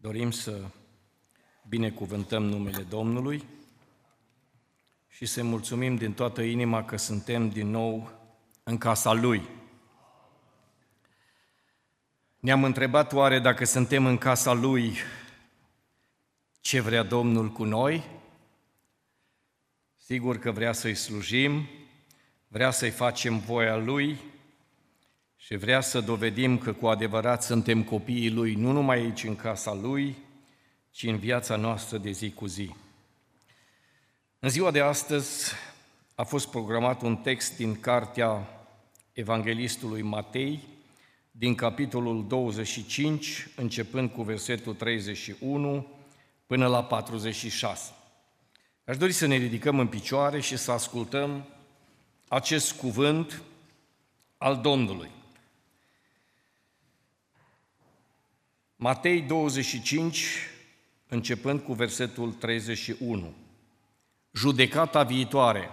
Dorim să binecuvântăm numele Domnului și să mulțumim din toată inima că suntem din nou în casa Lui. Ne-am întrebat oare dacă suntem în casa Lui, ce vrea Domnul cu noi? Sigur că vrea să-i slujim, vrea să-i facem voia Lui și vrea să dovedim că cu adevărat suntem copiii Lui, nu numai aici în casa Lui, ci în viața noastră de zi cu zi. În ziua de astăzi a fost programat un text din cartea Evanghelistului Matei, din capitolul 25, începând cu versetul 31 până la 46. Aș dori să ne ridicăm în picioare și să ascultăm acest cuvânt al Domnului. Matei 25, începând cu versetul 31. Judecata viitoare.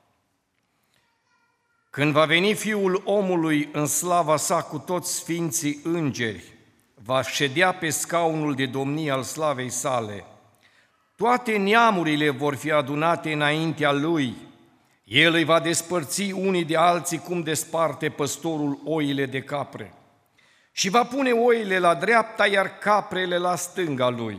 Când va veni Fiul omului în slava sa cu toți sfinții îngeri, va ședea pe scaunul de domnie al slavei sale. Toate neamurile vor fi adunate înaintea lui. El îi va despărți unii de alții cum desparte păstorul oile de capre. Și va pune oile la dreapta, iar caprele la stânga lui.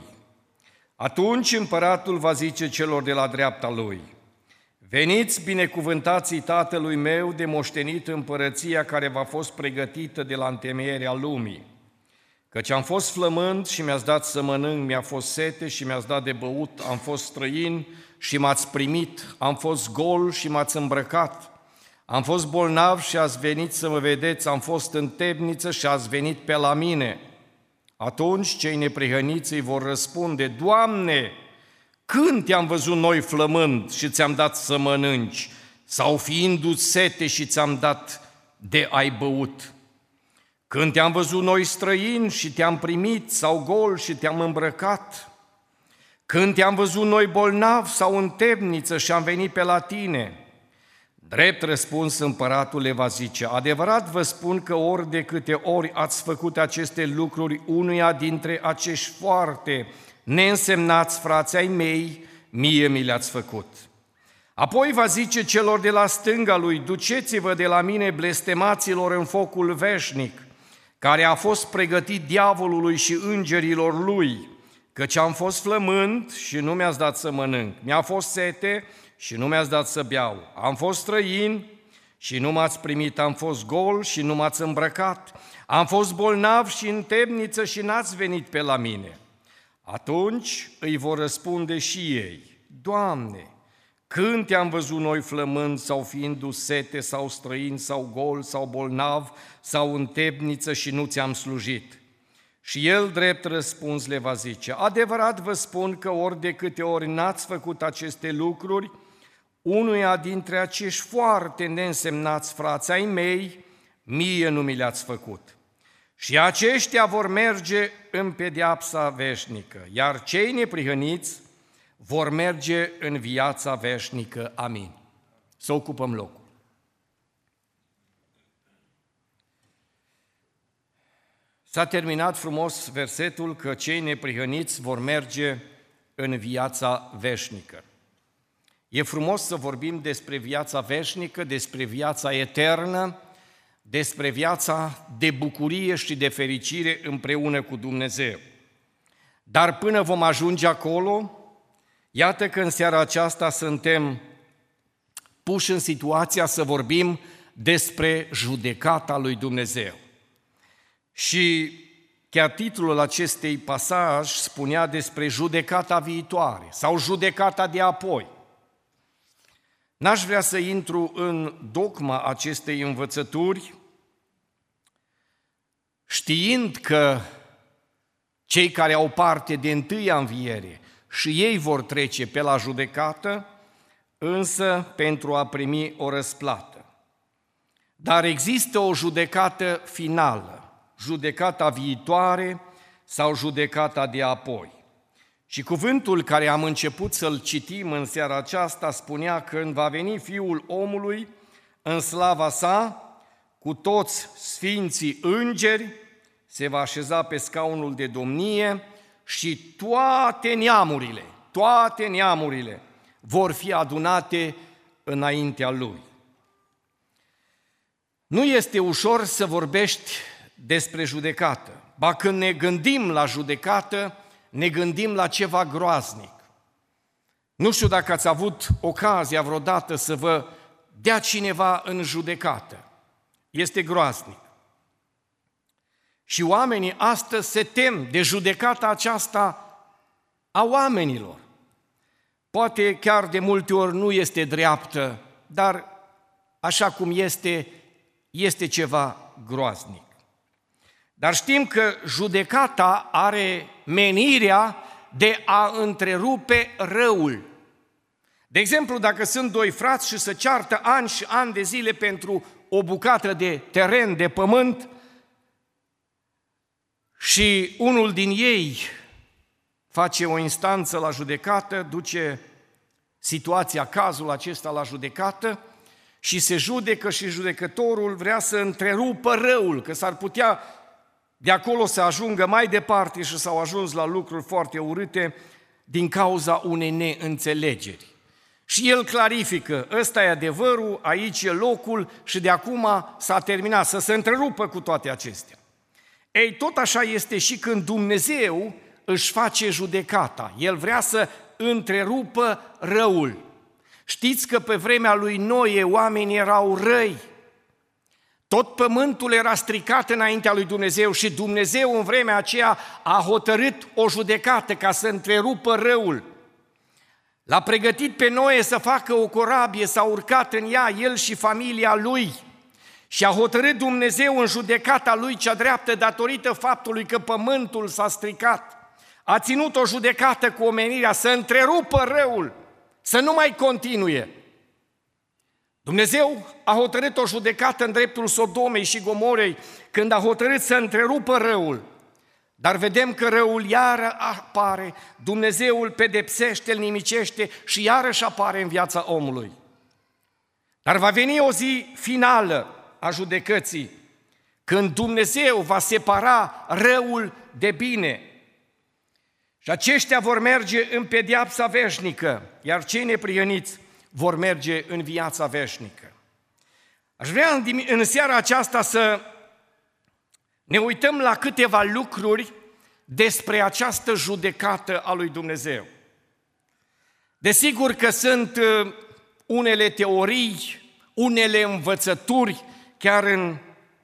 Atunci împăratul va zice celor de la dreapta lui: veniți, binecuvântații Tatălui meu, de moștenit împărăția care v-a fost pregătită de la întemeierea lumii. Căci am fost flămând și mi-ați dat să mănânc, mi-a fost sete și mi-ați dat de băut, am fost străin și m-ați primit, am fost gol și m-ați îmbrăcat, am fost bolnav și ați venit să mă vedeți, am fost în temniță și ați venit pe la mine. Atunci cei neprihăniți îi vor răspunde: Doamne, când te-am văzut noi flămând și ți-am dat să mănânci, sau fiindu-ți sete și ți-am dat de ai băut? Când te-am văzut noi străini și te-am primit, sau gol și te-am îmbrăcat? Când te-am văzut noi bolnav sau în temniță și am venit pe la tine? Drept răspuns, împăratul le va zice: adevărat vă spun că ori de câte ori ați făcut aceste lucruri unuia dintre acești foarte neînsemnați frați ai mei, mie mi le-ați făcut. Apoi va zice celor de la stânga lui: duceți-vă de la mine, blestemaților, în focul veșnic, care a fost pregătit diavolului și îngerilor lui, căci am fost flămând și nu mi-ați dat să mănânc, mi-a fost sete și nu mi-ați dat să beau, am fost străin și nu m-ați primit, am fost gol și nu m-ați îmbrăcat, am fost bolnav și în temniță și n-ați venit pe la mine. Atunci îi vor răspunde și ei: Doamne, când te-am văzut noi flămând sau fiindu sete sau străin sau gol sau bolnav sau în temniță și nu ți-am slujit? Și el, drept răspuns, le va zice: adevărat vă spun că ori de câte ori n-ați făcut aceste lucruri unuia dintre acești foarte neînsemnați frați ai mei, mie nu mi le-ați făcut. Și aceștia vor merge în pedeapsa veșnică, iar cei neprihăniți vor merge în viața veșnică. Amin. Să ocupăm locul. S-a terminat frumos versetul că cei neprihăniți vor merge în viața veșnică. E frumos să vorbim despre viața veșnică, despre viața eternă, despre viața de bucurie și de fericire împreună cu Dumnezeu. Dar până vom ajunge acolo, iată că în seara aceasta suntem puși în situația să vorbim despre judecata lui Dumnezeu. Și chiar titlul acestei pasaj spunea despre judecata viitoare sau judecata de apoi. N-aș vrea să intru în dogma acestei învățături, știind că cei care au parte de întâia înviere și ei vor trece pe la judecată, însă pentru a primi o răsplată. Dar există o judecată finală, judecata viitoare sau judecata de apoi. Și cuvântul care am început să-l citim în seara aceasta spunea: când va veni Fiul omului în slava sa, cu toți sfinții îngeri, se va așeza pe scaunul de domnie și toate neamurile vor fi adunate înaintea Lui. Nu este ușor să vorbești despre judecată. Ba când ne gândim la judecată, ne gândim la ceva groaznic. Nu știu dacă ați avut ocazia vreodată să vă dea cineva în judecată. Este groaznic. Și oamenii astăzi se tem de judecata aceasta a oamenilor. Poate chiar de multe ori nu este dreaptă, dar așa cum este ceva groaznic. Dar știm că judecata are menirea de a întrerupe răul. De exemplu, dacă sunt doi frați și se ceartă ani și ani de zile pentru o bucată de teren, de pământ, și unul din ei face o instanță la judecată, duce situația, cazul acesta la judecată și se judecă și judecătorul vrea să întrerupă răul, că s-ar putea de acolo să ajungă mai departe și s-au ajuns la lucruri foarte urâte din cauza unei neînțelegeri. Și el clarifică, ăsta e adevărul, aici e locul și de acum s-a terminat, să se întrerupă cu toate acestea. Ei, tot așa este și când Dumnezeu își face judecata. El vrea să întrerupă răul. Știți că pe vremea lui Noe oamenii erau răi. Tot pământul era stricat înaintea lui Dumnezeu și Dumnezeu în vremea aceea a hotărât o judecată ca să întrerupă răul. L-a pregătit pe Noe să facă o corabie, s-a urcat în ea el și familia lui. Și a hotărât Dumnezeu în judecata lui cea dreaptă datorită faptului că pământul s-a stricat. A ținut o judecată cu omenirea să întrerupă răul, să nu mai continue. Dumnezeu a hotărât o judecată în dreptul Sodomei și Gomorei când a hotărât să întrerupă răul. Dar vedem că răul iară apare, Dumnezeu îl pedepsește, îl nimicește și iarăși apare în viața omului. Dar va veni o zi finală a judecății, când Dumnezeu va separa răul de bine. Și aceștia vor merge în pedeapsa veșnică, iar cei neprihăniți vor merge în viața veșnică. Aș vrea în seara aceasta să ne uităm la câteva lucruri despre această judecată a lui Dumnezeu. Desigur că sunt unele teorii, unele învățături, chiar în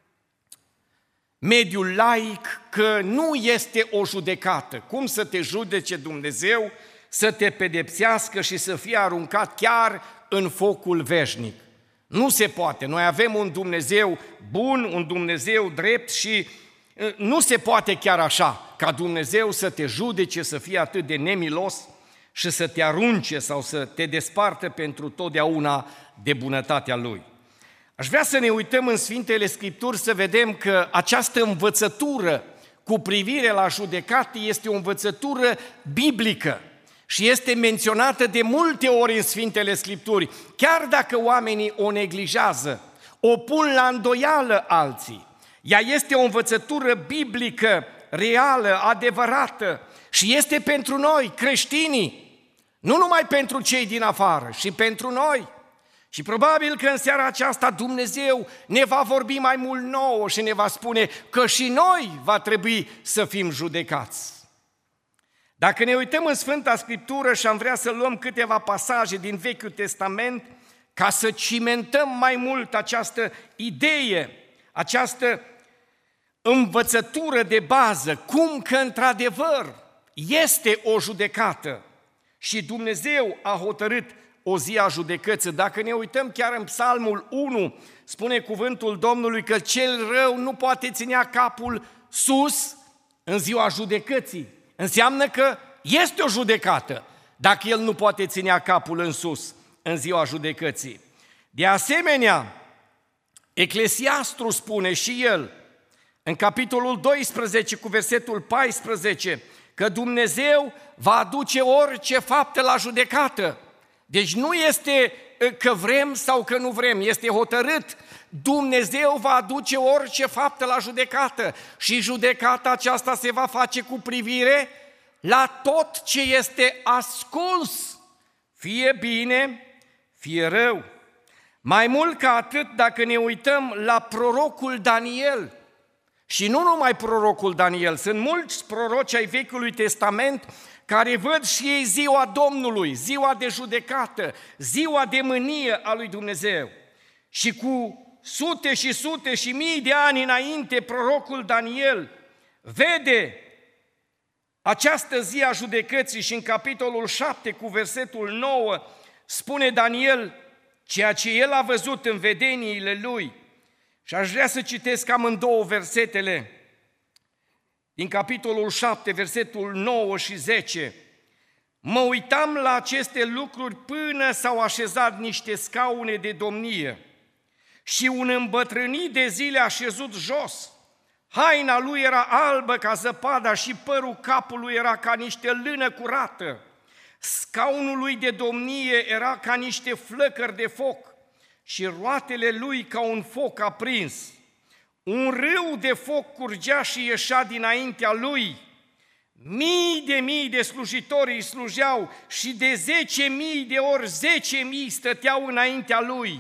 mediul laic, că nu este o judecată. Cum să te judece Dumnezeu, să te pedepsească și să fie aruncat chiar în focul veșnic? Nu se poate. Noi avem un Dumnezeu bun, un Dumnezeu drept și nu se poate chiar așa, ca Dumnezeu să te judece, să fie atât de nemilos și să te arunce sau să te despartă pentru totdeauna de bunătatea Lui. Aș vrea să ne uităm în Sfintele Scripturi să vedem că această învățătură cu privire la judecată este o învățătură biblică și este menționată de multe ori în Sfintele Scripturi, chiar dacă oamenii o neglijează, o pun la îndoială alții. Ea este o învățătură biblică, reală, adevărată și este pentru noi, creștinii, nu numai pentru cei din afară, și pentru noi. Și probabil că în seara aceasta Dumnezeu ne va vorbi mai mult nouă și ne va spune că și noi va trebui să fim judecați. Dacă ne uităm în Sfânta Scriptură și am vrea să luăm câteva pasaje din Vechiul Testament ca să cimentăm mai mult această idee, această învățătură de bază, cum că într-adevăr este o judecată și Dumnezeu a hotărât o zi a judecății. Dacă ne uităm chiar în Psalmul 1, spune cuvântul Domnului că cel rău nu poate ținea capul sus în ziua judecății. Înseamnă că este o judecată dacă el nu poate ținea capul în sus în ziua judecății. De asemenea, Eclesiastru spune și el, în capitolul 12 cu versetul 14, că Dumnezeu va aduce orice faptă la judecată. Deci nu este că vrem sau că nu vrem, este hotărât. Dumnezeu va aduce orice faptă la judecată și judecata aceasta se va face cu privire la tot ce este ascuns, fie bine, fie rău. Mai mult ca atât, dacă ne uităm la prorocul Daniel, și nu numai prorocul Daniel, sunt mulți proroci ai Vechiului Testament care văd și ei ziua Domnului, ziua de judecată, ziua de mânie a lui Dumnezeu. Și cu sute și sute și mii de ani înainte, prorocul Daniel vede această zi a judecății și în capitolul 7 cu versetul 9 spune Daniel ceea ce el a văzut în vedeniile lui. Și aș vrea să citesc amândouă versetele din capitolul 7, versetul 9 și 10. Mă uitam la aceste lucruri până s-au așezat niște scaune de domnie și un îmbătrânit de zile așezut jos. Haina lui era albă ca zăpada și părul capului era ca niște lână curată. Scaunul lui de domnie era ca niște flăcări de foc și roatele lui ca un foc aprins. Un râu de foc curgea și ieșea dinaintea lui. Mii de slujitori îi slujeau și de 10.000 de ori 10.000 stăteau înaintea lui.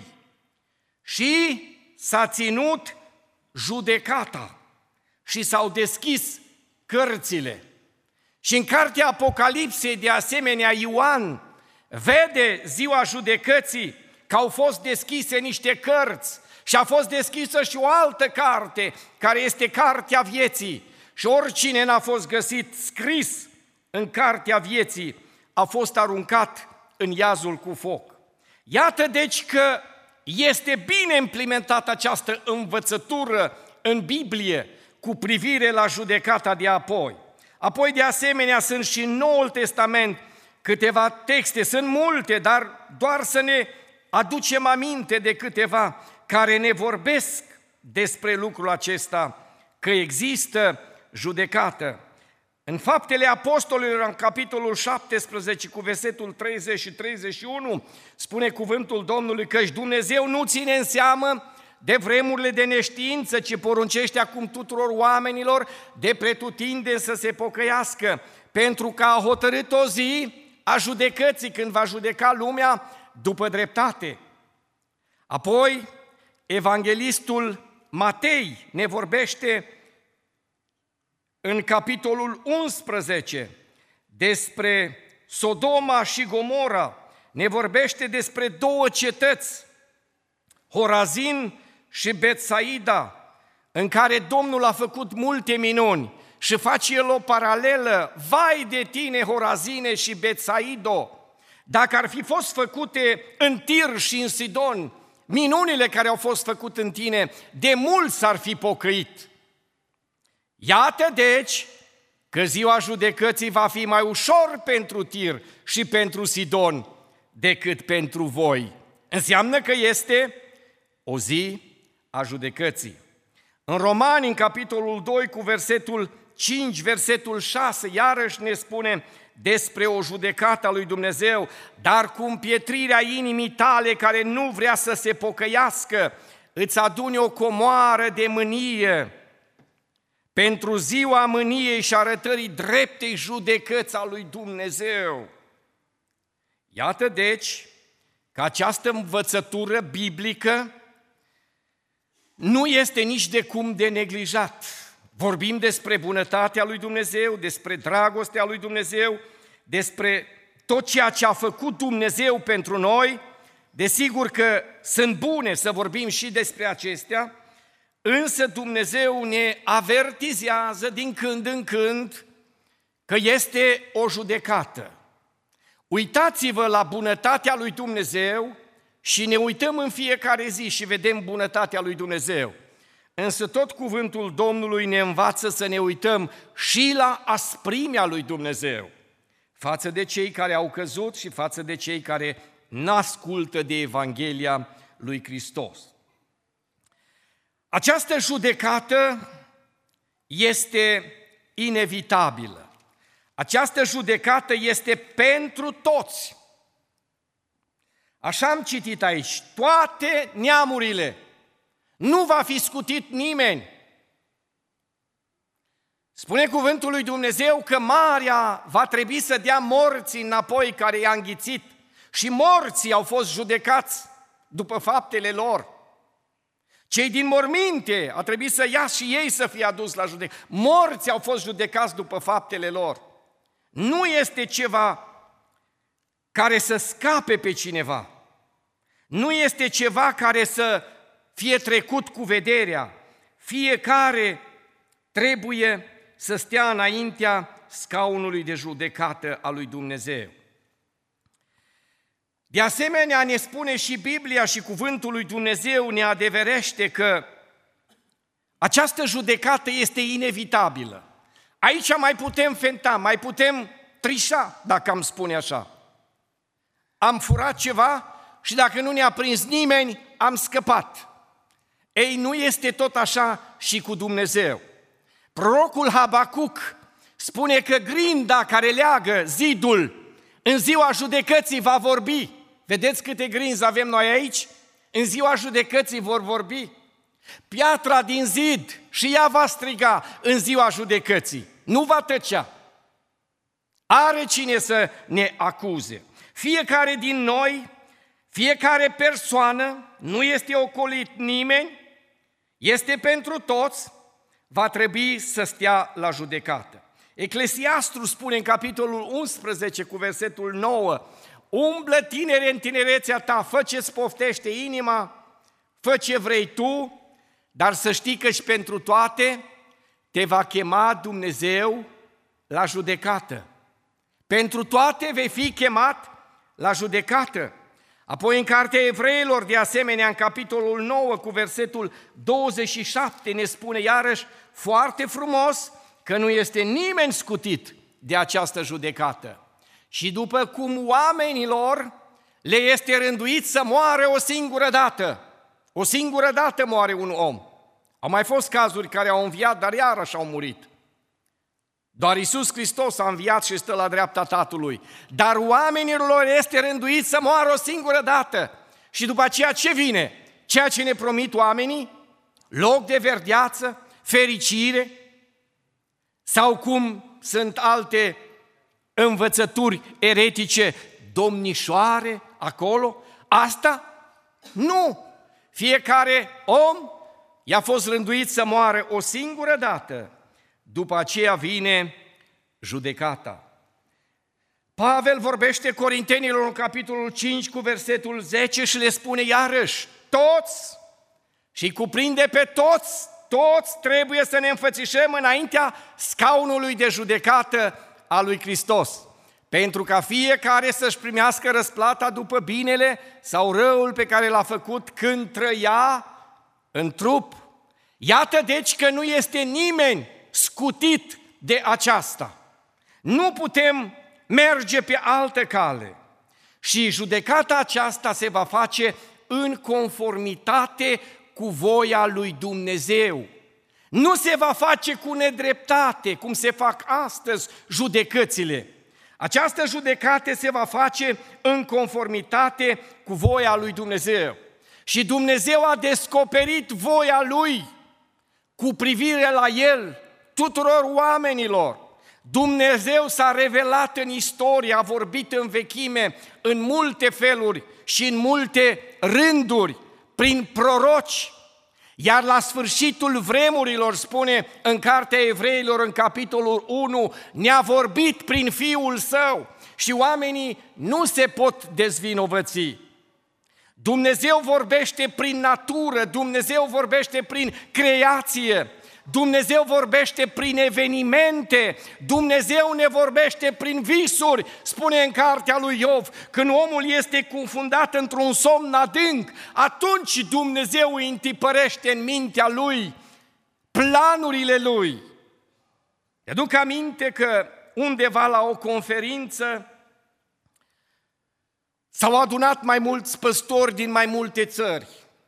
Și s-a ținut judecata și s-au deschis cărțile. Și în cartea Apocalipsei, de asemenea, Ioan vede ziua judecății că au fost deschise niște cărți și a fost deschisă și o altă carte, care este cartea vieții. Și oricine n-a fost găsit scris în cartea vieții a fost aruncat în iazul cu foc. Iată deci că este bine implementată această învățătură în Biblie cu privire la judecata de apoi. Apoi, de asemenea, sunt și în Noul Testament câteva texte, sunt multe, dar doar să ne aducem aminte de câteva care ne vorbesc despre lucrul acesta, că există judecată. În Faptele Apostolilor, în capitolul 17, cu versetul 30 și 31, spune cuvântul Domnului căci Dumnezeu nu ține în seamă de vremurile de neștiință, ci poruncește acum tuturor oamenilor de pretutindeni să se pocăiască, pentru că a hotărât o zi a judecății, când va judeca lumea după dreptate. Apoi, evanghelistul Matei ne vorbește în capitolul 11 despre Sodoma și Gomora, ne vorbește despre două cetăți, Horazin și Betsaida, în care Domnul a făcut multe minuni și face el o paralelă. Vai de tine, Horazine și Betsaido! Dacă ar fi fost făcute în Tir și în Sidon minunile care au fost făcute în tine, de mult s-ar fi pocăit. Iată deci că ziua judecății va fi mai ușor pentru Tir și pentru Sidon decât pentru voi. Înseamnă că este o zi a judecății. În Romani, în capitolul 2, cu versetul 5, versetul 6, iarăși ne spune despre o judecată a lui Dumnezeu, dar cu împietrirea inimii tale care nu vrea să se pocăiască, îți adune o comoară de mânie pentru ziua mâniei și arătării dreptei judecăți a lui Dumnezeu. Iată deci că această învățătură biblică nu este nici de cum de neglijat. Vorbim despre bunătatea lui Dumnezeu, despre dragostea lui Dumnezeu, despre tot ceea ce a făcut Dumnezeu pentru noi. Desigur că sunt bune să vorbim și despre acestea, însă Dumnezeu ne avertizează din când în când că este o judecată. Uitați-vă la bunătatea lui Dumnezeu și ne uităm în fiecare zi și vedem bunătatea lui Dumnezeu. Însă tot cuvântul Domnului ne învață să ne uităm și la asprimea lui Dumnezeu față de cei care au căzut și față de cei care n-ascultă de Evanghelia lui Hristos. Această judecată este inevitabilă. Această judecată este pentru toți. Așa am citit aici, toate neamurile, nu va fi scutit nimeni. Spune cuvântul lui Dumnezeu că marea va trebui să dea morții înapoi care i-a înghițit și morții au fost judecați după faptele lor. Cei din morminte a trebuit să ia și ei să fie adus la judecată. Morții au fost judecați după faptele lor. Nu este ceva care să scape pe cineva. Nu este ceva care să fie trecut cu vederea. Fiecare trebuie să stea înaintea scaunului de judecată al lui Dumnezeu. De asemenea, ne spune și Biblia și cuvântul lui Dumnezeu ne adeverește că această judecată este inevitabilă. Aici mai putem fenta, mai putem trișa, dacă am spune așa. Am furat ceva și dacă nu ne-a prins nimeni, am scăpat. Ei, nu este tot așa și cu Dumnezeu. Prorocul Habacuc spune că grinda care leagă zidul în ziua judecății va vorbi. Vedeți câte grinzi avem noi aici? În ziua judecății vor vorbi. Piatra din zid și ea va striga în ziua judecății. Nu va tăcea. Are cine să ne acuze. Fiecare din noi, fiecare persoană, nu este ocolit nimeni, este pentru toți, va trebui să stea la judecată. Eclesiastru spune în capitolul 11 cu versetul 9: umblă tinere în tinerețea ta, fă ce-ți poftește inima, fă ce vrei tu, dar să știi că și pentru toate te va chema Dumnezeu la judecată. Pentru toate vei fi chemat la judecată. Apoi în cartea Evreilor, de asemenea, în capitolul 9 cu versetul 27 ne spune iarăși foarte frumos că nu este nimeni scutit de această judecată. Și după cum oamenilor le este rânduit să moară o singură dată moare un om. Au mai fost cazuri care au înviat, dar iarăși au murit. Doar Iisus Hristos a înviat și stă la dreapta Tatălui. Dar oamenilor este rânduit să moară o singură dată. Și după aceea ce vine? Ceea ce ne promit oamenii? Loc de verdeață? Fericire? Sau cum sunt alte învățături eretice, domnișoare acolo? Asta? Nu! Fiecare om i-a fost rânduit să moară o singură dată. După aceea vine judecata. Pavel vorbește Corintenilor în capitolul 5 cu versetul 10 și le spune iarăși: toți, și cuprinde pe toți trebuie să ne înfățișăm înaintea scaunului de judecată al lui Hristos, pentru ca fiecare să-și primească răsplata după binele sau răul pe care l-a făcut când trăia în trup. Iată deci că nu este nimeni scutit de aceasta. Nu putem merge pe altă cale. Și judecata aceasta se va face în conformitate cu voia lui Dumnezeu. Nu se va face cu nedreptate, cum se fac astăzi judecățile. Această judecată se va face în conformitate cu voia lui Dumnezeu. Și Dumnezeu a descoperit voia Lui cu privire la El, tuturor oamenilor. Dumnezeu s-a revelat în istorie, a vorbit în vechime, în multe feluri și în multe rânduri, prin proroci. Iar la sfârșitul vremurilor, spune în cartea Evreilor, în capitolul 1, ne-a vorbit prin Fiul Său și oamenii nu se pot dezvinovăți. Dumnezeu vorbește prin natură, Dumnezeu vorbește prin creație, Dumnezeu vorbește prin evenimente, Dumnezeu ne vorbește prin visuri. Spune în cartea lui Iov, când omul este cufundat într-un somn adânc, atunci Dumnezeu îi întipărește în mintea lui planurile lui. Te aduc aminte că undeva la o conferință s-au adunat mai mulți păstori din mai multe țări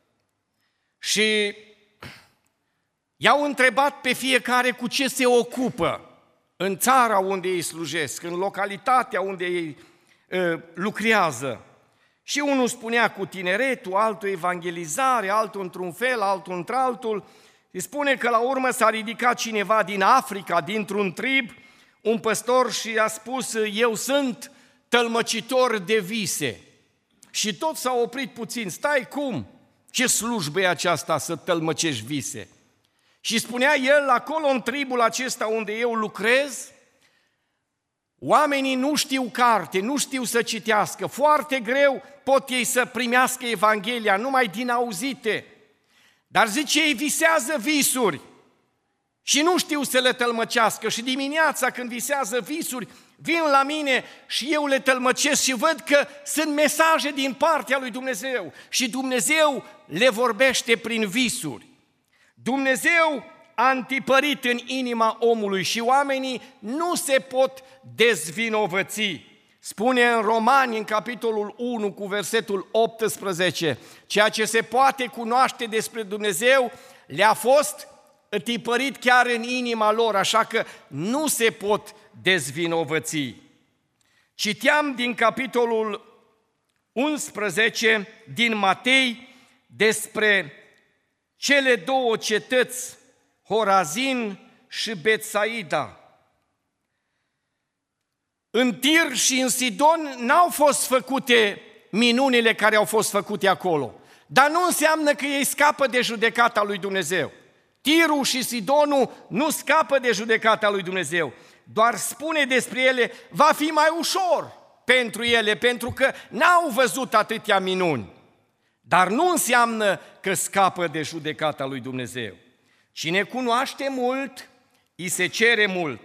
și i-au întrebat pe fiecare cu ce se ocupă în țara unde ei slujesc, în localitatea unde ei lucrează. Și unul spunea cu tineretul, altul evangelizare, altul într-un fel, altul într-altul. Se spune că la urmă s-a ridicat cineva din Africa, dintr-un trib, un păstor și a spus: eu sunt tălmăcitor de vise. Și tot s-a oprit puțin. Stai, cum? Ce slujbă e aceasta să tălmăcești vise? Și spunea el, acolo în tribul acesta unde eu lucrez, oamenii nu știu carte, nu știu să citească, foarte greu pot ei să primească Evanghelia, numai din auzite. Dar zice, ei visează visuri și nu știu să le tălmăcească și dimineața când visează visuri, vin la mine și eu le tălmăcesc și văd că sunt mesaje din partea lui Dumnezeu și Dumnezeu le vorbește prin visuri. Dumnezeu a întipărit în inima omului și oamenii nu se pot dezvinovăți. Spune în Romani, în capitolul 1, cu versetul 18, ceea ce se poate cunoaște despre Dumnezeu le-a fost întipărit chiar în inima lor, așa că nu se pot dezvinovăți. Citeam din capitolul 11 din Matei despre cele două cetăți, Horazin și Betsaida. În Tir și în Sidon n-au fost făcute minunile care au fost făcute acolo, dar nu înseamnă că ei scapă de judecata lui Dumnezeu. Tirul și Sidonul nu scapă de judecata lui Dumnezeu, doar spune despre ele, va fi mai ușor pentru ele, pentru că n-au văzut atâtea minuni. Dar nu înseamnă că scapă de judecata lui Dumnezeu. Cine cunoaște mult, îi se cere mult.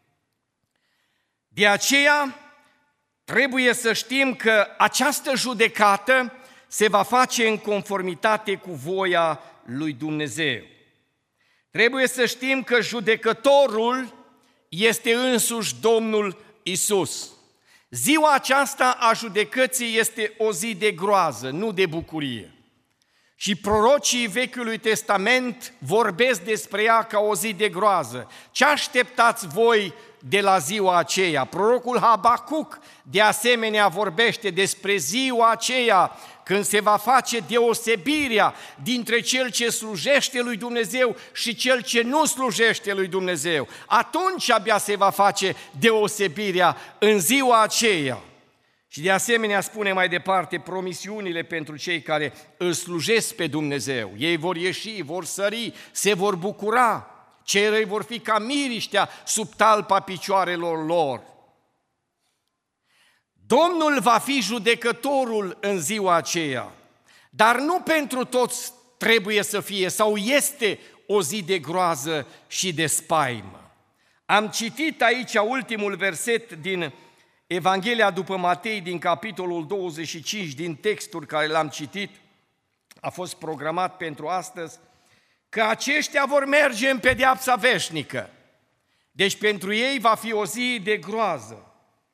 De aceea trebuie să știm că această judecată se va face în conformitate cu voia lui Dumnezeu. Trebuie să știm că judecătorul este însuși Domnul Isus. Ziua aceasta a judecății este o zi de groază, nu de bucurie. Și prorocii Vechiului Testament vorbesc despre ea ca o zi de groază. Ce așteptați voi de la ziua aceea? Prorocul Habacuc de asemenea vorbește despre ziua aceea când se va face deosebirea dintre cel ce slujește lui Dumnezeu și cel ce nu slujește lui Dumnezeu. Atunci abia se va face deosebirea în ziua aceea. Și de asemenea spune mai departe promisiunile pentru cei care îl slujesc pe Dumnezeu. Ei vor ieși, vor sări, se vor bucura, cei răi vor fi ca miriștea sub talpa picioarelor lor. Domnul va fi judecătorul în ziua aceea, dar nu pentru toți trebuie să fie sau este o zi de groază și de spaimă. Am citit aici ultimul verset din Evanghelia după Matei, din capitolul 25, din textul care l-am citit, a fost programat pentru astăzi, că aceștia vor merge în pedeapsa veșnică. Deci pentru ei va fi o zi de groază.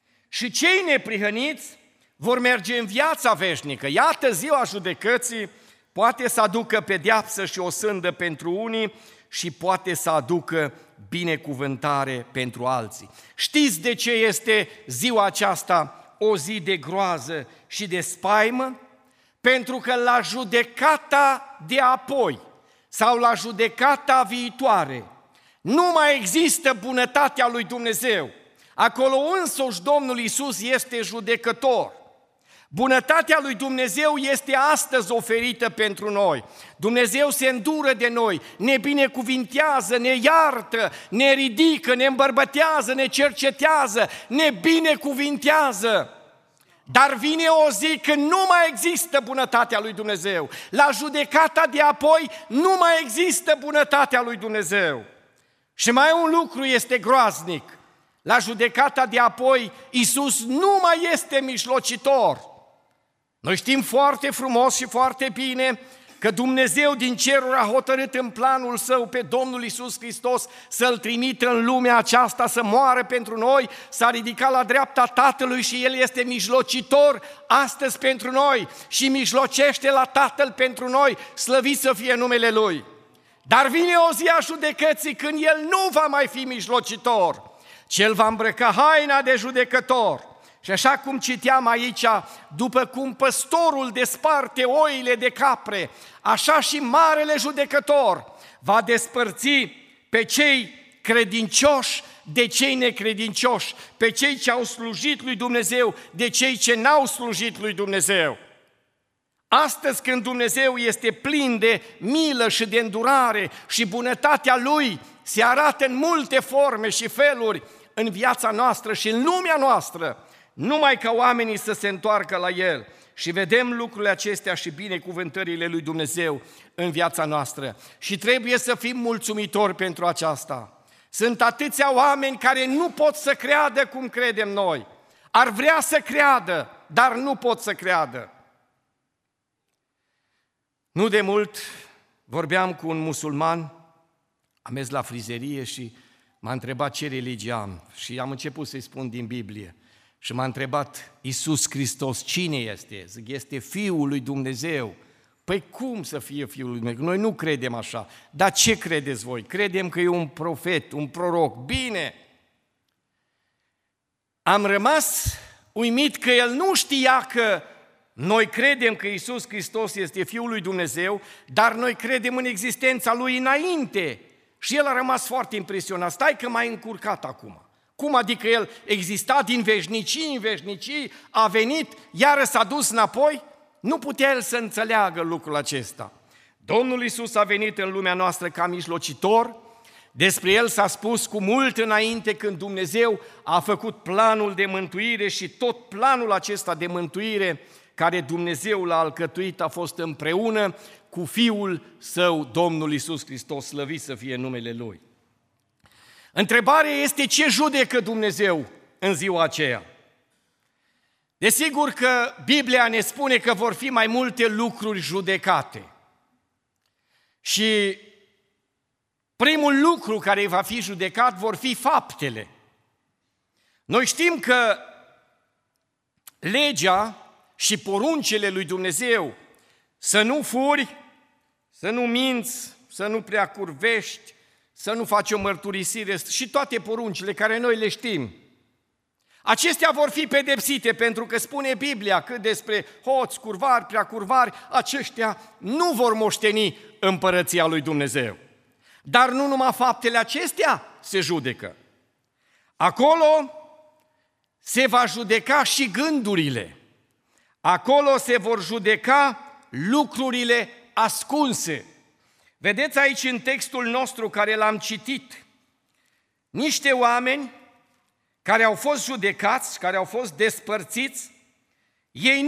Și cei neprihăniți vor merge în viața veșnică. Iată, ziua judecății poate să aducă pedeapsă și o sândă pentru unii și poate să aducă binecuvântare pentru alții. Știți de ce este ziua aceasta o zi de groază și de spaimă? Pentru că la judecata de apoi sau la judecata viitoare nu mai există bunătatea lui Dumnezeu. Acolo însuși Domnul Iisus este judecător. Bunătatea lui Dumnezeu este astăzi oferită pentru noi. Dumnezeu se îndură de noi, ne binecuvintează, ne iartă, ne ridică, ne îmbărbătează, ne cercetează, ne binecuvintează. Dar vine o zi când nu mai există bunătatea lui Dumnezeu. La judecata de apoi nu mai există bunătatea lui Dumnezeu. Și mai un lucru este groaznic. La judecata de apoi, Iisus nu mai este mijlocitor. Noi știm foarte frumos și foarte bine că Dumnezeu din ceruri a hotărât în planul Său pe Domnul Iisus Hristos să-L trimită în lumea aceasta să moară pentru noi, s-a ridicat la dreapta Tatălui și El este mijlocitor astăzi pentru noi și mijlocește la Tatăl pentru noi, slăvit să fie numele Lui. Dar vine o zi a judecății când El nu va mai fi mijlocitor, ci El va îmbrăca haina de judecător. Și așa cum citeam aici, după cum păstorul desparte oile de capre, așa și marele judecător va despărți pe cei credincioși de cei necredincioși, pe cei ce au slujit lui Dumnezeu de cei ce n-au slujit lui Dumnezeu. Astăzi, când Dumnezeu este plin de milă și de îndurare și bunătatea Lui se arată în multe forme și feluri în viața noastră și în lumea noastră, numai ca oamenii să se întoarcă la El. Și vedem lucrurile acestea și binecuvântările lui Dumnezeu în viața noastră. Și trebuie să fim mulțumitori pentru aceasta. Sunt atâția oameni care nu pot să creadă cum credem noi. Ar vrea să creadă, dar nu pot să creadă. Nu de mult vorbeam cu un musulman, am mers la frizerie și m-a întrebat ce religie am și am început să-i spun din Biblie. Și m-a întrebat, Iisus Hristos, cine este? Zic, este Fiul lui Dumnezeu. Păi cum să fie Fiul lui Dumnezeu? Noi nu credem așa. Dar ce credeți voi? Credem că e un profet, un proroc. Bine! Am rămas uimit că el nu știa că noi credem că Iisus Hristos este Fiul lui Dumnezeu, dar noi credem în existența Lui înainte. Și el a rămas foarte impresionat. Stai că m-ai încurcat acum. Cum adică El exista din veșnicii în veșnicii, a venit, iară s-a dus înapoi? Nu putea El să înțeleagă lucrul acesta. Domnul Iisus a venit în lumea noastră ca mijlocitor, despre El s-a spus cu mult înainte când Dumnezeu a făcut planul de mântuire și tot planul acesta de mântuire care Dumnezeu l-a alcătuit a fost împreună cu Fiul Său, Domnul Iisus Hristos, slăvit să fie numele Lui. Întrebarea este ce judecă Dumnezeu în ziua aceea? Desigur că Biblia ne spune că vor fi mai multe lucruri judecate. Și primul lucru care va fi judecat vor fi faptele. Noi știm că legea și poruncile lui Dumnezeu, să nu furi, să nu minți, să nu prea curvești, să nu faci o mărturisire și toate poruncile care noi le știm. Acestea vor fi pedepsite pentru că spune Biblia că despre hoți, curvari, preacurvari, aceștia nu vor moșteni împărăția lui Dumnezeu. Dar nu numai faptele acestea se judecă. Acolo se va judeca și gândurile. Acolo se vor judeca lucrurile ascunse. Vedeți aici în textul nostru care l-am citit, niște oameni care au fost judecați, care au fost despărțiți, ei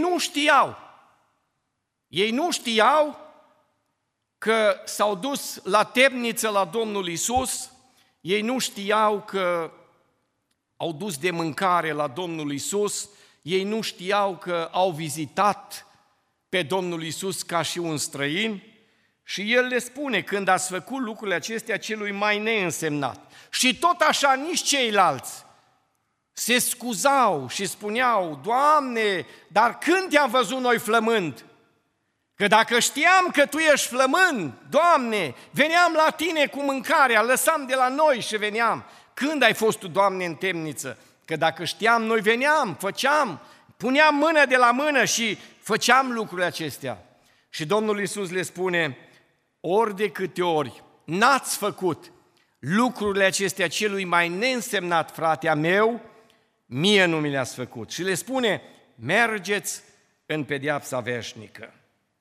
nu știau că s-au dus la temniță la Domnul Iisus, ei nu știau că au dus de mâncare la Domnul Iisus, ei nu știau că au vizitat pe Domnul Iisus ca și un străin și El le spune, când ați făcut lucrurile acestea celui mai neînsemnat. Și tot așa nici ceilalți se scuzau și spuneau, Doamne, dar când te-am văzut noi flămând? Că dacă știam că Tu ești flămând, Doamne, veneam la Tine cu mâncarea, lăsam de la noi și veneam. Când ai fost Tu, Doamne, în temniță? Că dacă știam, noi veneam, făceam, puneam mână de la mână și făceam lucrurile acestea. Și Domnul Iisus le spune, ori de câte ori n-ați făcut lucrurile acestea celui mai neînsemnat, fratea meu, mie nu mi le-ați făcut. Și le spune, mergeți în pedeapsa veșnică.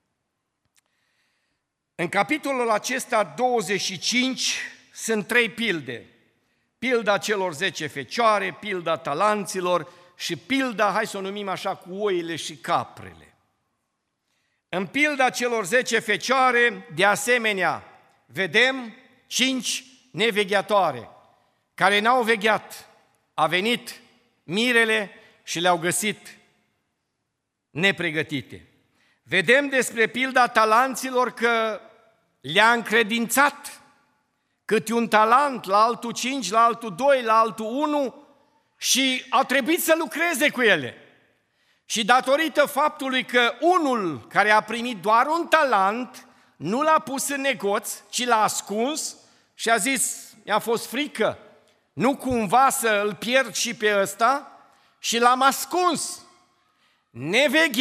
În capitolul acesta 25 sunt 3 pilde. Pilda celor 10 fecioare, pilda talanților și pilda, hai să o numim așa, cu oile și caprele. În pilda celor 10 fecioare, de asemenea, vedem 5 nevegheatoare care n-au vegheat. A venit mirele și le-au găsit nepregătite. Vedem despre pilda talanților că le-a încredințat câte un talent, la altul 5, la altul 2, la altul 1 și au trebuit să lucreze cu ele. Și datorită faptului că unul care a primit doar un talent nu l-a pus în negoț, ci l-a ascuns și a zis, mi-a fost frică, nu cumva să îl pierd și pe ăsta și l-am ascuns.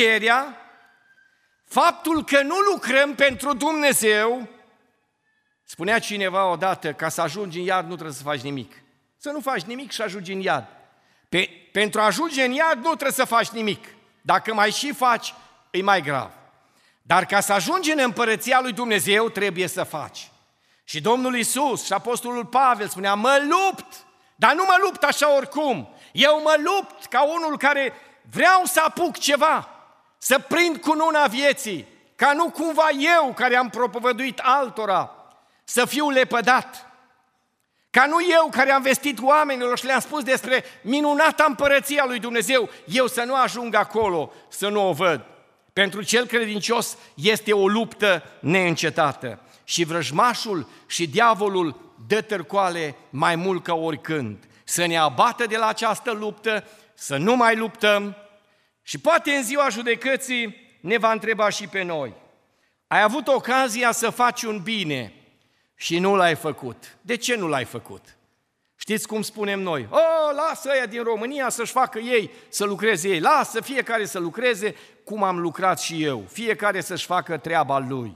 Nevegherea, faptul că nu lucrăm pentru Dumnezeu, Spunea cineva odată, ca să ajungi în iad nu trebuie să faci nimic. Să nu faci nimic și ajungi în iad. Pentru a ajunge în iad nu trebuie să faci nimic. Dacă mai și faci, e mai grav. Dar ca să ajungi în împărăția lui Dumnezeu, trebuie să faci. Și Domnul Iisus și Apostolul Pavel spunea, mă lupt, dar nu mă lupt așa oricum. Eu mă lupt ca unul care vreau să apuc ceva, să prind cununa vieții, ca nu cumva eu, care am propovăduit altora, să fiu lepădat. Ca nu eu, care am vestit oamenilor și le-am spus despre minunata împărăția lui Dumnezeu, eu să nu ajung acolo, să nu o văd. Pentru cel credincios este o luptă neîncetată. Și vrăjmașul și diavolul dă târcoale mai mult ca oricând. Să ne abată de la această luptă, să nu mai luptăm și poate în ziua judecății ne va întreba și pe noi. Ai avut ocazia să faci un bine și nu l-ai făcut. De ce nu l-ai făcut? Știți cum spunem noi? Lasă ăia din România să-și facă ei, să lucreze ei. Lasă fiecare să lucreze cum am lucrat și eu. Fiecare să-și facă treaba lui.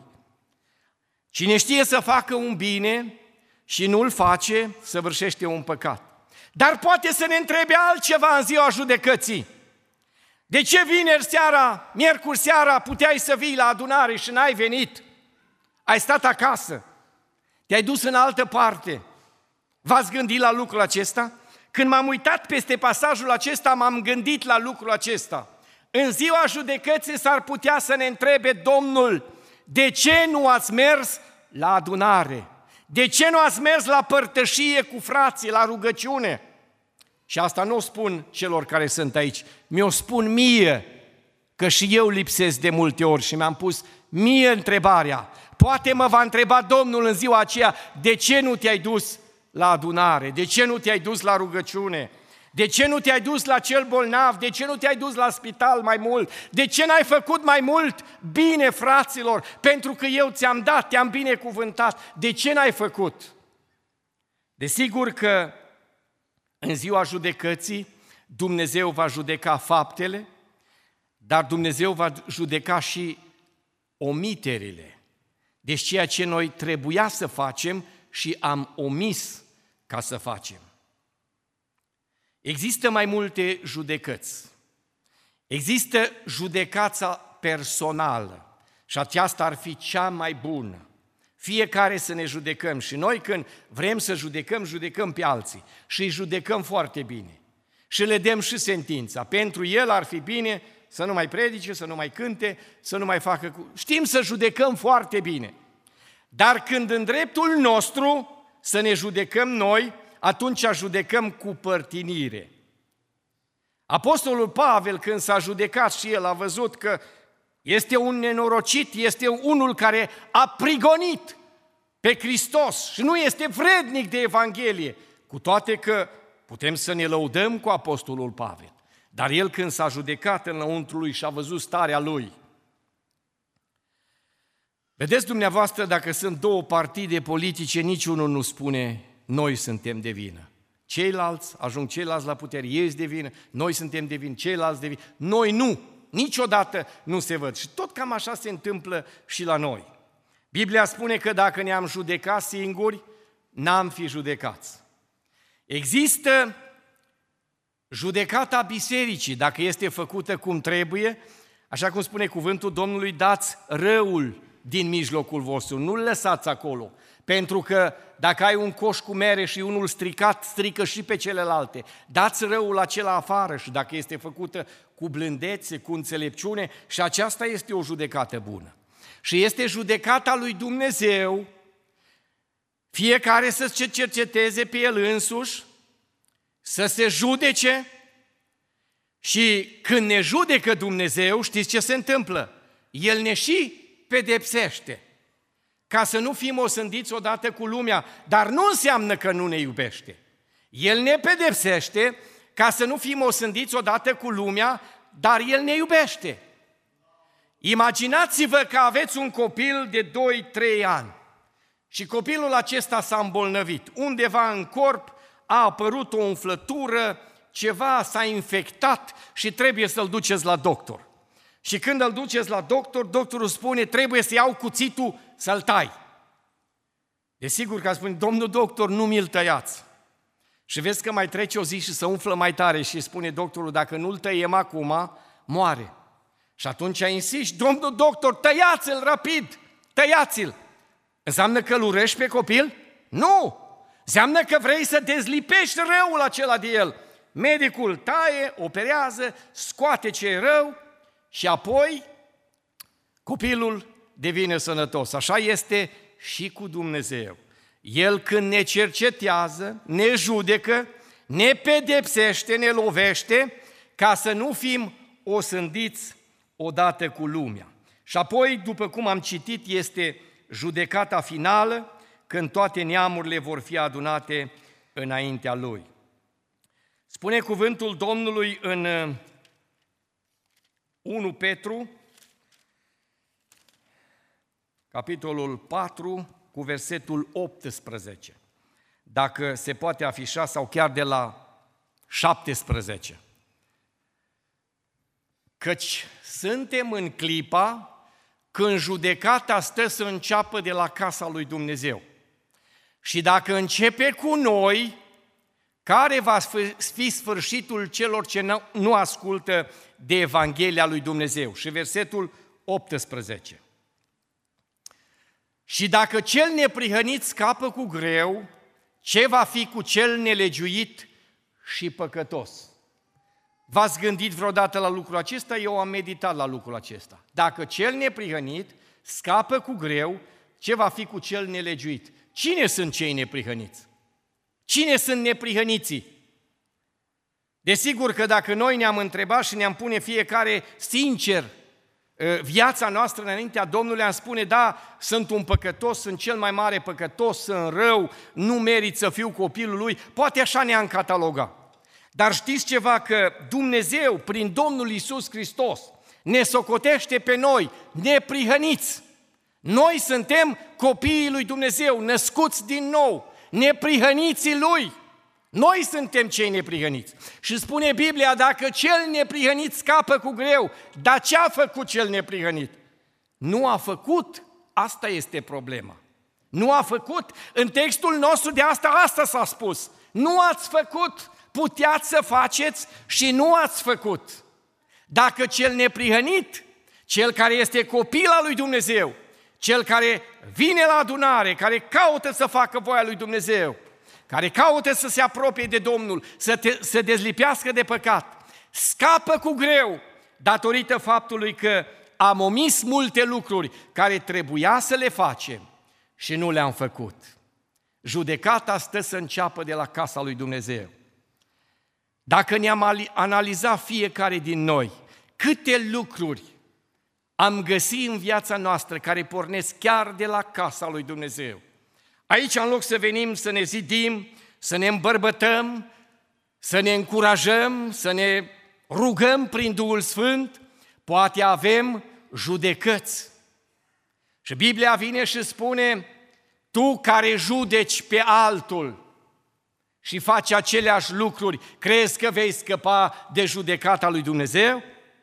Cine știe să facă un bine și nu-l face, săvârșește un păcat. Dar poate să ne întrebe altceva în ziua judecății. De ce vineri seara, miercuri seara, puteai să vii la adunare și n-ai venit? Ai stat acasă, te-ai dus în altă parte. V-ați gândit la lucrul acesta? Când m-am uitat peste pasajul acesta, m-am gândit la lucrul acesta. În ziua judecății s-ar putea să ne întrebe Domnul, de ce nu ați mers la adunare? De ce nu ați mers la părtășie cu frații, la rugăciune? Și asta nu o spun celor care sunt aici, mi-o spun mie, că și eu lipsesc de multe ori și mi-am pus mie întrebarea. Poate mă va întreba Domnul în ziua aceea, de ce nu te-ai dus la adunare? De ce nu te-ai dus la rugăciune? De ce nu te-ai dus la cel bolnav? De ce nu te-ai dus la spital mai mult? De ce n-ai făcut mai mult bine, fraților? Pentru că eu ți-am dat, te-am binecuvântat. De ce n-ai făcut? Desigur că în ziua judecății Dumnezeu va judeca faptele, dar Dumnezeu va judeca și omiterile. Deci ceea ce noi trebuia să facem și am omis ca să facem. Există mai multe judecăți. Există judecata personală și aceasta ar fi cea mai bună. Fiecare să ne judecăm și noi când vrem să judecăm, judecăm pe alții și îi judecăm foarte bine. Și le dăm și sentința. Pentru el ar fi bine să nu mai predice, să nu mai cânte, să nu mai facă... Știm să judecăm foarte bine. Dar când în dreptul nostru să ne judecăm noi, atunci judecăm cu părtinire. Apostolul Pavel, când s-a judecat și el, a văzut că este un nenorocit, este unul care a prigonit pe Hristos și nu este vrednic de Evanghelie, cu toate că putem să ne lăudăm cu Apostolul Pavel. Dar el când s-a judecat înăuntru lui și a văzut starea lui, vedeți dumneavoastră, dacă sunt două partide politice, niciunul nu spune noi suntem de vină. Ajung ceilalți la putere, ei sunt de vină, noi suntem de vină, ceilalți de vină. Noi nu, niciodată nu se văd. Și tot cam așa se întâmplă și la noi. Biblia spune că dacă ne-am judecat singuri, n-am fi judecați. Există judecata bisericii, dacă este făcută cum trebuie, așa cum spune cuvântul Domnului, dați răul din mijlocul vostru, nu-l lăsați acolo, pentru că dacă ai un coș cu mere și unul stricat, strică și pe celelalte. Dați răul acela afară și dacă este făcută cu blândețe, cu înțelepciune, și aceasta este o judecată bună. Și este judecata lui Dumnezeu, fiecare să se cerceteze pe el însuși, să se judece și când ne judecă Dumnezeu, știți ce se întâmplă? El ne și pedepsește, ca să nu fim osândiți odată cu lumea, dar nu înseamnă că nu ne iubește. El ne pedepsește ca să nu fim osândiți odată cu lumea, dar El ne iubește. Imaginați-vă că aveți un copil de 2-3 ani și copilul acesta s-a îmbolnăvit. Undeva în corp a apărut o umflătură, ceva s-a infectat și trebuie să-l duceți la doctor. Și când îl duceți la doctor, doctorul spune, trebuie să iau cuțitul să-l tai. Desigur că spune, domnul doctor, nu mi-l tăiați. Și vezi că mai trece o zi și se umflă mai tare și spune doctorul, dacă nu-l tăiem acum, moare. Și atunci insisti, domnul doctor, tăiați-l rapid, tăiați-l. Înseamnă că îl urăști pe copil? Nu! Înseamnă că vrei să dezlipești răul acela de el. Medicul taie, operează, scoate ce e rău și apoi copilul devine sănătos. Așa este și cu Dumnezeu. El când ne cercetează, ne judecă, ne pedepsește, ne lovește, ca să nu fim osândiți odată cu lumea. Și apoi, după cum am citit, este judecata finală, când toate neamurile vor fi adunate înaintea Lui. Spune cuvântul Domnului în 1 Petru, capitolul 4, cu versetul 18, dacă se poate afișa, sau chiar de la 17. Căci suntem în clipa când judecata stă să înceapă de la casa lui Dumnezeu. Și dacă începe cu noi, care va fi sfârșitul celor ce nu ascultă de Evanghelia lui Dumnezeu? Și versetul 18. Și dacă cel neprihănit scapă cu greu, ce va fi cu cel nelegiuit și păcătos? V-ați gândit vreodată la lucrul acesta? Eu am meditat la lucrul acesta. Dacă cel neprihănit scapă cu greu, ce va fi cu cel nelegiuit? Cine sunt cei neprihăniți? Cine sunt neprihăniții? Desigur că dacă noi ne-am întrebat și ne-am pune fiecare sincer viața noastră înaintea Domnului, am spune, da, sunt un păcătos, sunt cel mai mare păcătos, sunt rău, nu merit să fiu copilul Lui, poate așa ne-am catalogat. Dar știți ceva? Că Dumnezeu, prin Domnul Iisus Hristos, ne socotește pe noi neprihăniți. Noi suntem copiii lui Dumnezeu, născuți din nou, neprihăniții Lui. Noi suntem cei neprihăniți. Și spune Biblia, dacă cel neprihănit scapă cu greu, dar ce a făcut cel neprihănit? Nu a făcut, asta este problema. Nu a făcut, în textul nostru de asta s-a spus. Nu ați făcut, puteați să faceți și nu ați făcut. Dacă cel neprihănit, cel care este copil al lui Dumnezeu, cel care vine la adunare, care caută să facă voia lui Dumnezeu, care caută să se apropie de Domnul, să dezlipească de păcat, scapă cu greu datorită faptului că am omis multe lucruri care trebuia să le facem și nu le-am făcut. Judecata stă să înceapă de la casa lui Dumnezeu. Dacă ne-am analizat fiecare din noi câte lucruri am găsit în viața noastră care pornesc chiar de la casa lui Dumnezeu. Aici, în loc să venim să ne zidim, să ne îmbărbătăm, să ne încurajăm, să ne rugăm prin Duhul Sfânt, poate avem judecăți. Și Biblia vine și spune, tu care judeci pe altul și faci aceleași lucruri, crezi că vei scăpa de judecata lui Dumnezeu?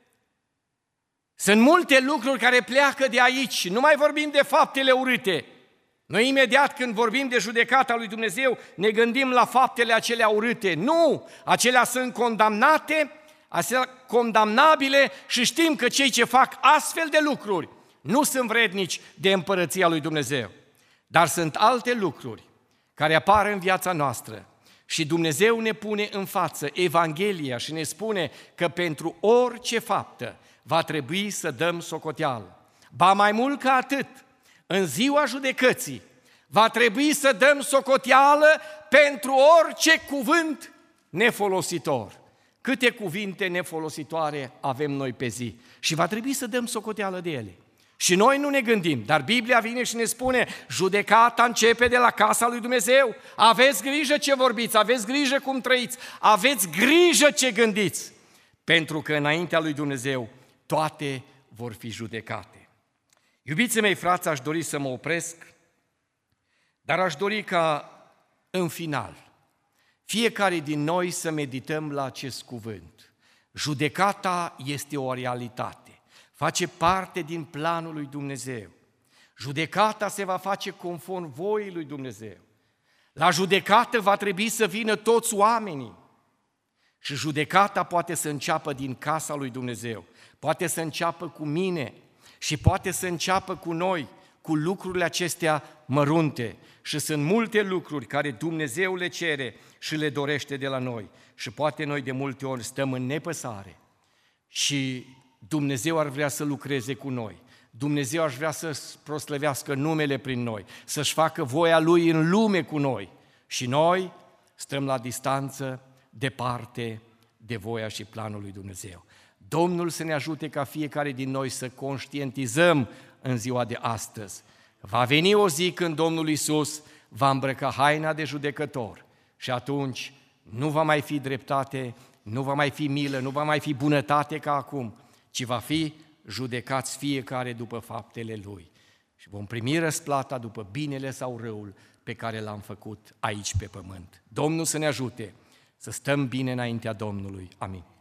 Sunt multe lucruri care pleacă de aici, nu mai vorbim de faptele urâte. Noi imediat când vorbim de judecata lui Dumnezeu ne gândim la faptele acelea urâte. Nu, acelea sunt condamnate, acelea condamnabile și știm că cei ce fac astfel de lucruri nu sunt vrednici de împărăția lui Dumnezeu. Dar sunt alte lucruri care apar în viața noastră și Dumnezeu ne pune în față Evanghelia și ne spune că pentru orice faptă va trebui să dăm socoteală. Ba mai mult ca atât, în ziua judecății va trebui să dăm socoteală pentru orice cuvânt nefolositor. Câte cuvinte nefolositoare avem noi pe zi și va trebui să dăm socoteală de ele. Și noi nu ne gândim, dar Biblia vine și ne spune, judecata începe de la casa lui Dumnezeu. Aveți grijă ce vorbiți, aveți grijă cum trăiți, aveți grijă ce gândiți, pentru că înaintea lui Dumnezeu toate vor fi judecate. Iubiții mei, frați, aș dori să mă opresc, dar aș dori ca în final fiecare din noi să medităm la acest cuvânt. Judecata este o realitate, face parte din planul lui Dumnezeu. Judecata se va face conform voii lui Dumnezeu. La judecată va trebui să vină toți oamenii. Și judecata poate să înceapă din casa lui Dumnezeu, poate să înceapă cu mine și poate să înceapă cu noi, cu lucrurile acestea mărunte. Și sunt multe lucruri care Dumnezeu le cere și le dorește de la noi. Și poate noi de multe ori stăm în nepăsare și Dumnezeu ar vrea să lucreze cu noi. Dumnezeu ar vrea să proslăvească numele prin noi, să-și facă voia Lui în lume cu noi. Și noi stăm la distanță, departe de voia și planul lui Dumnezeu. Domnul să ne ajute ca fiecare din noi să conștientizăm în ziua de astăzi. Va veni o zi când Domnul Iisus va îmbrăca haina de judecător și atunci nu va mai fi dreptate, nu va mai fi milă, nu va mai fi bunătate ca acum, ci va fi judecați fiecare după faptele Lui. Și vom primi răsplata după binele sau răul pe care l-am făcut aici pe pământ. Domnul să ne ajute să stăm bine înaintea Domnului. Amin.